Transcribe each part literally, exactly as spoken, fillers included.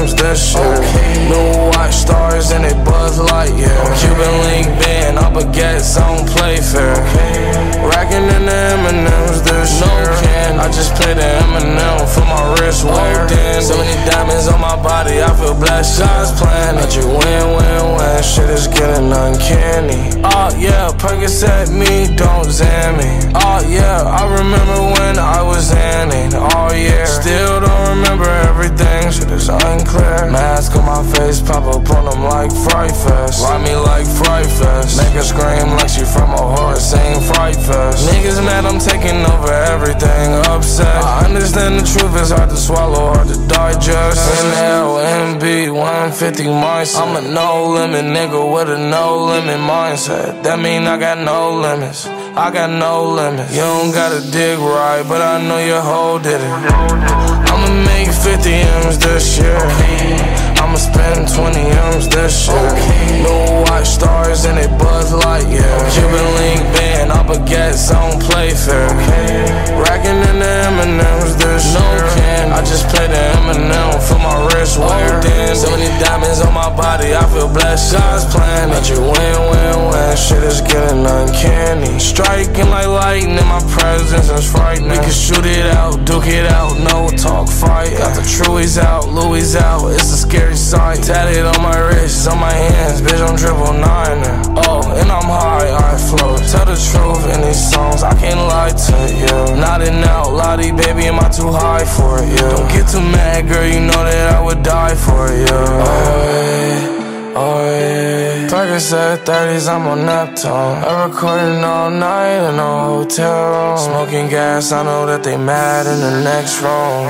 M's, this shit. Okay. New watch, stars in it, Buzz Lightyear. Okay. Cuban link band, up baguettes, I don't play fair. Okay. Racking in the M and M's, this no can. I just play the M and M for my wrist wear. Oh, so many diamonds on my body, I feel blessed. God's plan that you win, win, win. Shit is getting uncanny. Oh yeah, Percocet me, don't zam me. Oh yeah, I remember when I was Annie. Oh yeah, still don't remember everything. Shit is unclear. Mask on my face, pop up on them like Fright Fest. Ride me like Fright Fest. Make her scream like she from a horror scene. Fright Fest. Niggas mad, I'm taking over everything. Upset. I understand the truth is hard to swallow, hard to digest. Inhale, M B, one fifty mindset. I'm a no limit nigga with a no limit mindset. That mean I got no limits. I got no limits. You don't gotta dig right, but I know your hoe did it. I'ma make fifty M's this year. I'ma spend twenty M's this year. New watch, stars in it, Buzz Lightyear. Cuban link band, up baguettes, I don't play fair. Racking in the M and M's this year. I just play the M and M for my wrist wear. So many diamonds on my body, I feel blessed. God's plan that you win, win, win. Shit is getting uncanny. Striking like lightning, my presence is frightening. We can shoot it out, duke it out, no talk, fight. Got the Truies out, Louis out, it's a scary sight. Tatted on my wrists, on my hands, bitch, I'm triple nine. Oh, and I'm high, I float. Tell the truth in these songs, I can't lie to you. Nodding out, Lottie, baby, am I too high for you? Don't get too mad, girl, you know that I would die for you. Oh, yeah, oh, yeah. Percocet thirties, I'm on Neptune. I'm recording all night in a hotel room. Smoking gas, I know that they mad in the next room.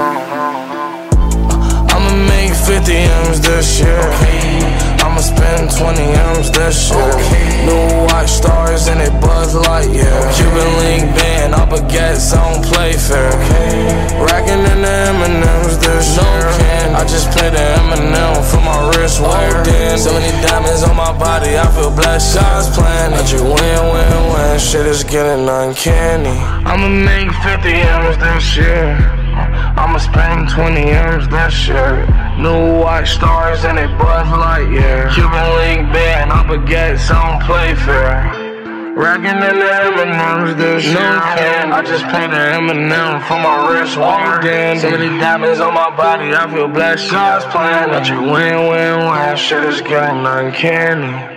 I'ma make fifty M's this year. I'ma spend twenty M's this year. New watch, stars in it, Buzz Lightyear. Cuban link band, up baguettes, I don't play fair. Racking in the M and M's this year. I just play the M and M for my wrist wear. So many diamonds on my body, I feel blessed. God's plan that you win, win, win. Shit is getting uncanny. I'ma make fifty M's this year. I'ma spend twenty M's this year. New watch, stars in it, Buzz Lightyear. Cuban link band, up baguettes, I don't play fair. Racking in the M and M's this year. I just play the M and M for my wrist wear. So many diamonds on my body, I feel blessed. God's plan that you win, win, win. Shit is getting uncanny.